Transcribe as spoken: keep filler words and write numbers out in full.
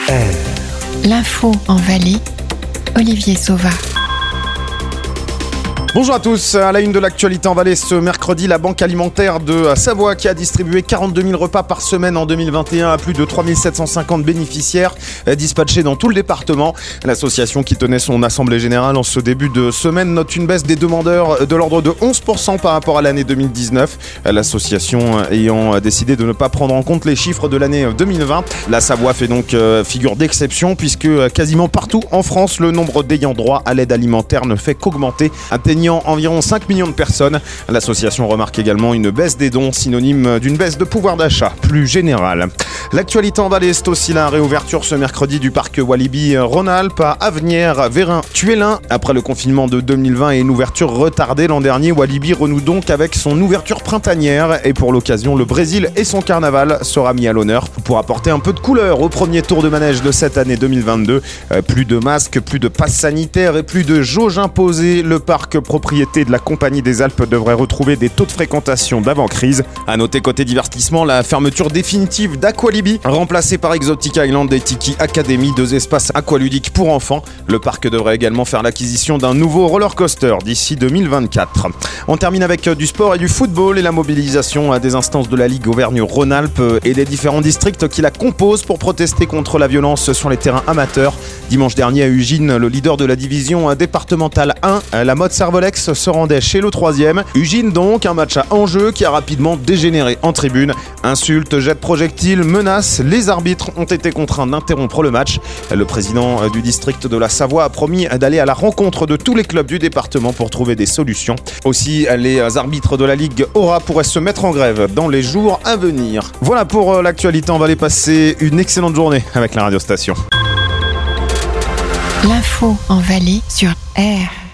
R. L'info en Valais, Olivier Sauva. Bonjour à tous, à la une de l'actualité en Valais ce mercredi, la Banque alimentaire de Savoie qui a distribué quarante-deux mille repas par semaine en deux mille vingt et un à plus de trois mille sept cent cinquante bénéficiaires dispatchés dans tout le département. L'association qui tenait son assemblée générale en ce début de semaine note une baisse des demandeurs de l'ordre de onze pour cent par rapport à l'année deux mille dix-neuf. L'association ayant décidé de ne pas prendre en compte les chiffres de l'année deux mille vingt. La Savoie fait donc figure d'exception puisque quasiment partout en France, le nombre d'ayants droit à l'aide alimentaire ne fait qu'augmenter, atteignant environ cinq millions de personnes. L'association remarque également une baisse des dons, synonyme d'une baisse de pouvoir d'achat plus générale. L'actualité en Valais, c'est aussi la réouverture ce mercredi du parc Walibi Rhône-Alpes à Avenières, Vérin, Tuellin. Après le confinement de deux mille vingt et une ouverture retardée l'an dernier, Walibi renoue donc avec son ouverture printanière. Et pour l'occasion, le Brésil et son carnaval sera mis à l'honneur pour apporter un peu de couleur au premier tour de manège de cette année deux mille vingt-deux. Euh, plus de masques, plus de passes sanitaires et plus de jauges imposées. Le parc propriété de la Compagnie des Alpes devrait retrouver des taux de fréquentation d'avant-crise. À noter côté divertissement, la fermeture définitive d'Aqualibi, remplacée par Exotic Island et Tiki Academy, deux espaces aqualudiques pour enfants. Le parc devrait également faire l'acquisition d'un nouveau roller coaster d'ici deux mille vingt-quatre. On termine avec du sport et du football et la mobilisation des instances de la Ligue Auvergne-Rhône-Alpes et des différents districts qui la composent pour protester contre la violence sur les terrains amateurs. Dimanche dernier à Ugine, le leader de la division départementale un, la Motte Servolex, se rendait chez le troisième. Ugine donc, un match à enjeu qui a rapidement dégénéré en tribune. Insultes, jets de projectiles, menaces, les arbitres ont été contraints d'interrompre le match. Le président du district de la Savoie a promis d'aller à la rencontre de tous les clubs du département pour trouver des solutions. Aussi, les arbitres de la Ligue Aura pourraient se mettre en grève dans les jours à venir. Voilà pour l'actualité, on va aller passer une excellente journée avec la radiostation. L'info en Valais sur R.